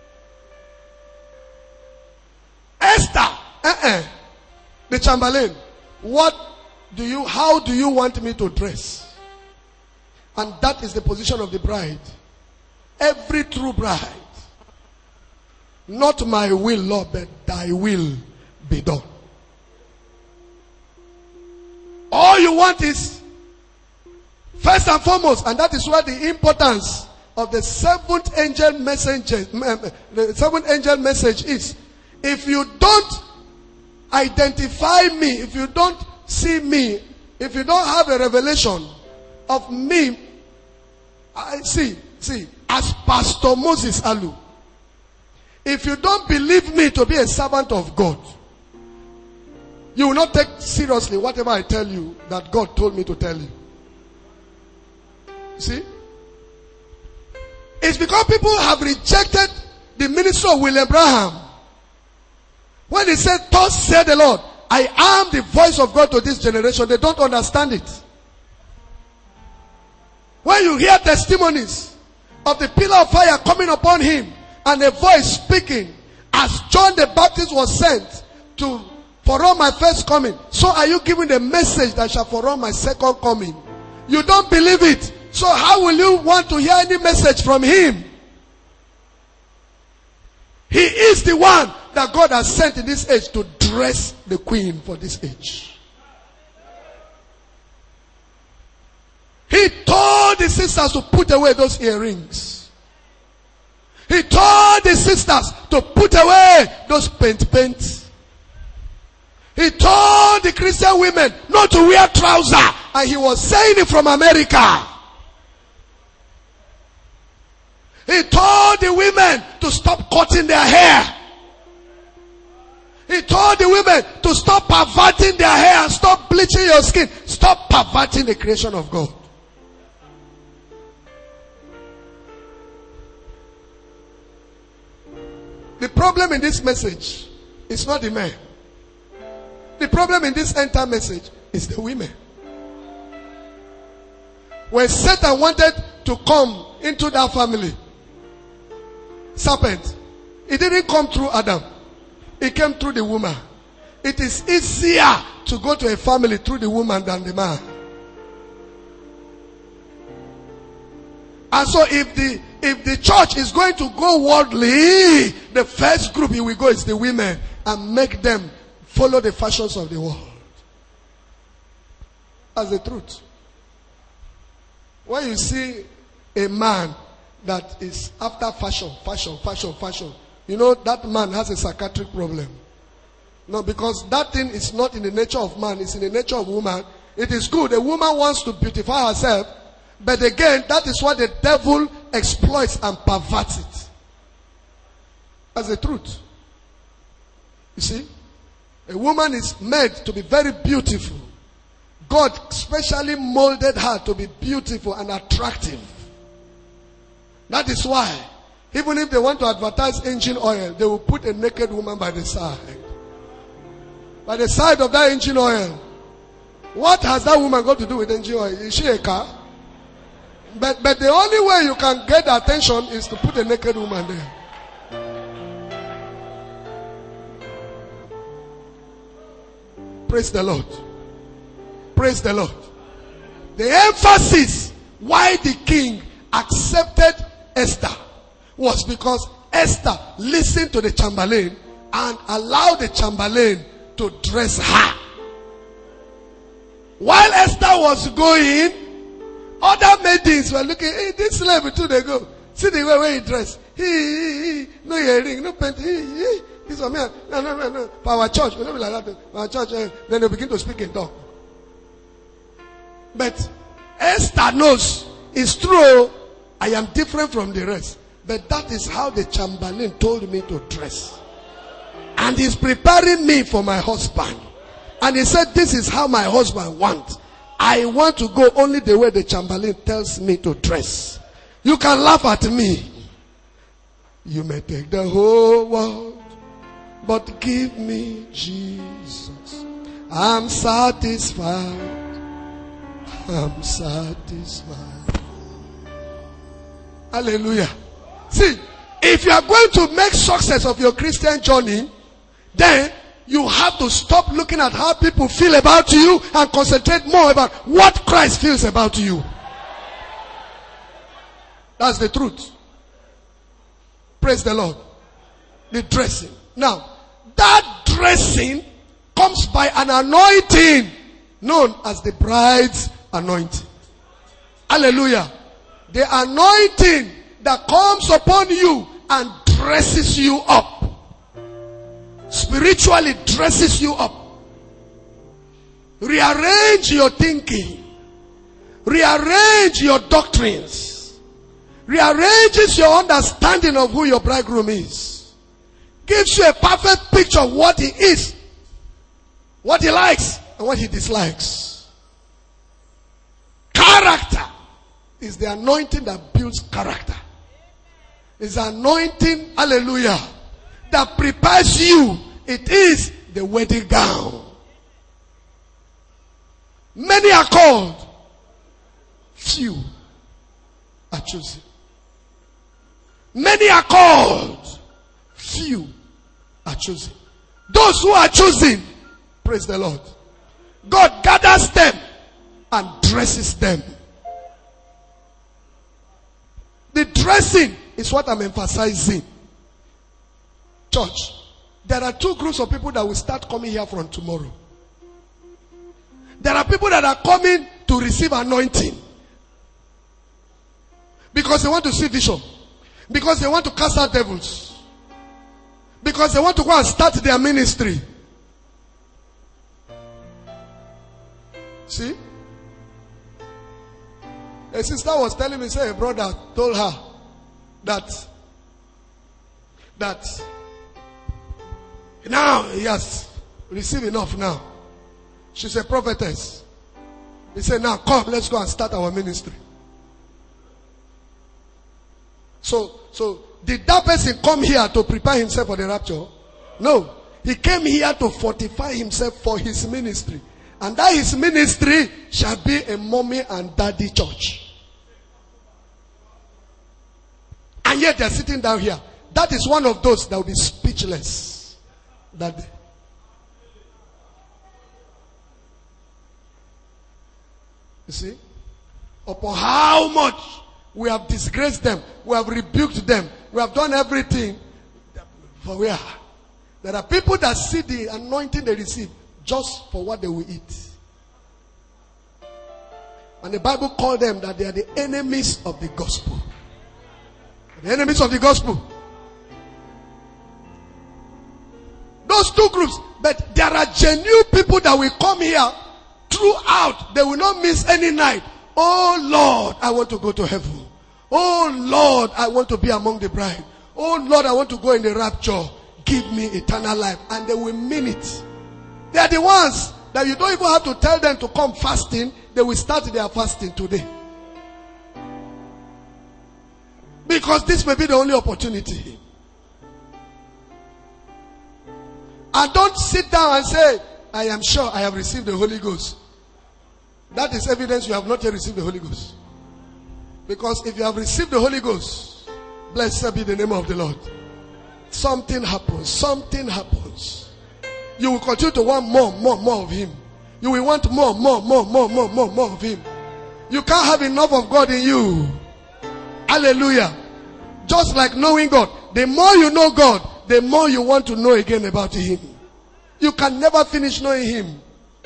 Esther, uh-uh, the chamberlain, what do you, how do you want me to dress? And that is the position of the bride. Every true bride. Not my will, Lord, but thy will be done. All you want is, first and foremost, and that is where the importance of the seventh angel message, the seventh angel message is. If you don't identify me, if you don't see me, if you don't have a revelation of me, I see, see, as Pastor Moses Alu, if you don't believe me to be a servant of God, you will not take seriously whatever I tell you that God told me to tell you. See? It's because people have rejected the ministry of William Branham. When he said, thus said the Lord, I am the voice of God to this generation, they don't understand it. When you hear testimonies of the pillar of fire coming upon him and a voice speaking, as John the Baptist was sent to forerun my first coming, so are you giving the message that shall forerun my second coming. You don't believe it. So how will you want to hear any message from him? He is the one that God has sent in this age to dress the queen for this age. He told the sisters to put away those earrings. He told the sisters to put away those paint paints. He told the Christian women not to wear trousers, and he was saying it from America. He told the women to stop cutting their hair. He told the women to stop perverting their hair and stop bleaching your skin. Stop perverting the creation of God. The problem in this message is not the men. The problem in this entire message is the women. When Satan wanted to come into that family, serpent, it didn't come through Adam. It came through the woman. It is easier to go to a family through the woman than the man. And so if the if the church is going to go worldly, the first group it will go is the women and make them follow the fashions of the world. That's the truth. When you see a man that is after fashion, fashion, fashion, fashion, you know that man has a psychiatric problem. No, because that thing is not in the nature of man, it's in the nature of woman. It is good. A woman wants to beautify herself, but again, that is what the devil exploits and perverts it. That's the truth. You see? A woman is made to be very beautiful. God specially molded her to be beautiful and attractive. That is why, even if they want to advertise engine oil, they will put a naked woman by the side. By the side of that engine oil. What has that woman got to do with engine oil? Is she a car? But, but the only way you can get attention is to put a naked woman there. Praise the Lord. Praise the Lord. The emphasis why the king accepted Esther was because Esther listened to the Chamberlain and allowed the Chamberlain to dress her. While Esther was going, other maidens were looking, hey, this slave too they go. See the way where he dressed. He, he, he, no earring, no paint. He, he, this one, man. No, no, no, no. For our church, we don't be like that. For our church, uh, then they begin to speak in tongue. But Esther knows it's true. I am different from the rest. But that is how the Chamberlain told me to dress. And he's preparing me for my husband. And he said, this is how my husband wants. I want to go only the way the Chamberlain tells me to dress. You can laugh at me. You may take the whole world, but give me Jesus. I'm satisfied. I'm satisfied. Hallelujah. See, if you are going to make success of your Christian journey, then you have to stop looking at how people feel about you and concentrate more about what Christ feels about you. That's the truth. Praise the Lord. The dressing. Now, that dressing comes by an anointing known as the bride's anointing. Hallelujah. The anointing that comes upon you and dresses you up. Spiritually dresses you up. Rearrange your thinking. Rearrange your doctrines. Rearranges your understanding of who your bridegroom is. Gives you a perfect picture of what he is, what he likes, and what he dislikes. Character is the anointing that builds character. It's the anointing, hallelujah, that prepares you. It is the wedding gown. Many are called, few are chosen. Many are called, few are chosen. Those who are chosen, praise the Lord, God gathers them and dresses them. The dressing is what I'm emphasizing. Church, there are two groups of people that will start coming here from tomorrow. There are people that are coming to receive anointing because they want to see vision, because they want to cast out devils, because they want to go and start their ministry. See? A sister was telling me, say a brother told her that that now he has received enough now. She's a prophetess. He said, now come, let's go and start our ministry. So, so did that person come here to prepare himself for the rapture? No. He came here to fortify himself for his ministry. And that his ministry shall be a mommy and daddy church. And yet they're sitting down here. That is one of those that will be speechless that day. You see? Upon how much we have disgraced them, we have rebuked them, we have done everything. For where? There are people that see the anointing they receive just for what they will eat. And the Bible called them that they are the enemies of the gospel. The enemies of the gospel. Those two groups. But there are genuine people that will come here throughout. They will not miss any night. Oh Lord, I want to go to heaven. Oh Lord, I want to be among the bride. Oh Lord, I want to go in the rapture. Give me eternal life. And they will mean it. They are the ones that you don't even have to tell them to come fasting. They will start their fasting today. Because this may be the only opportunity. And don't sit down and say, I am sure I have received the Holy Ghost. That is evidence you have not yet received the Holy Ghost. Because if you have received the Holy Ghost, blessed be the name of the Lord. Something happens. Something happens. You will continue to want more, more, more of Him. You will want more, more, more, more, more, more, more of Him. You can't have enough of God in you. Hallelujah. Just like knowing God. The more you know God, the more you want to know again about Him. You can never finish knowing Him.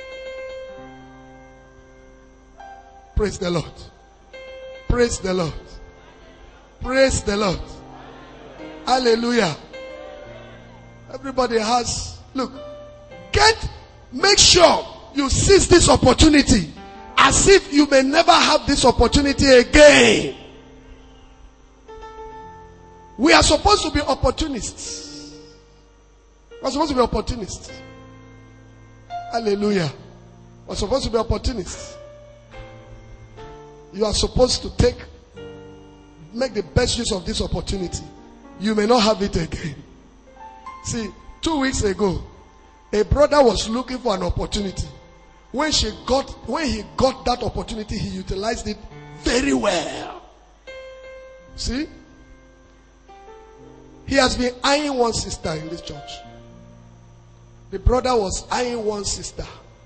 Praise the Lord. Praise the Lord. Praise the Lord. Hallelujah. Everybody has, look, get, make sure you seize this opportunity as if you may never have this opportunity again. We are supposed to be opportunists. We are supposed to be opportunists. Hallelujah. We are supposed to be opportunists. You are supposed to take, make the best use of this opportunity. You may not have it again. See, two weeks ago, a brother was looking for an opportunity. When she got, when he got that opportunity, he utilized it very well. See? He has been eyeing one sister in this church. The brother was eyeing one sister.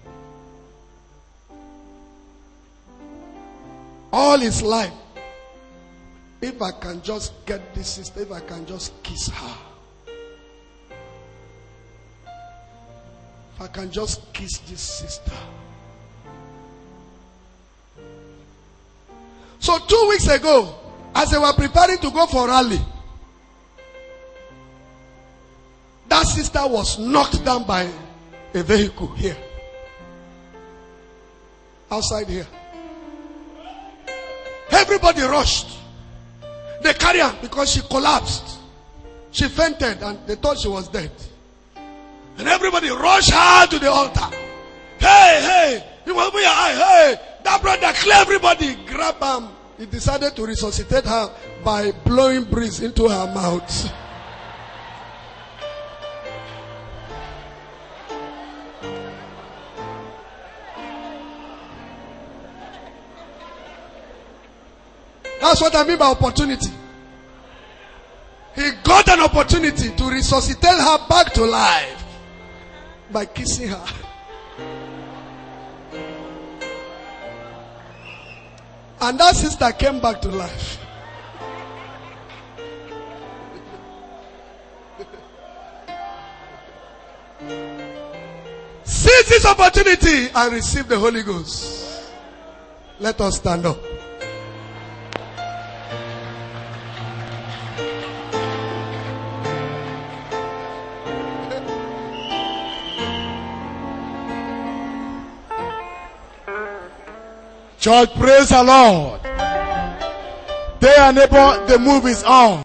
All his life. If I can just get this sister, if I can just kiss her. If I can just kiss this sister. So two weeks ago, as they were preparing to go for rally, that sister was knocked down by a vehicle here. Outside here. Everybody rushed. They carried her because she collapsed. She fainted and they thought she was dead. And everybody rushed her to the altar. Hey, hey, you will be your eye. Hey, that brother, clear everybody. Grab him. He decided to resuscitate her by blowing breeze into her mouth. That's what I mean by opportunity. He got an opportunity to resuscitate her back to life by kissing her. And that sister came back to life. Seize this opportunity and receive the Holy Ghost. Let us stand up. Church, praise the Lord. Tell your neighbor the move is on.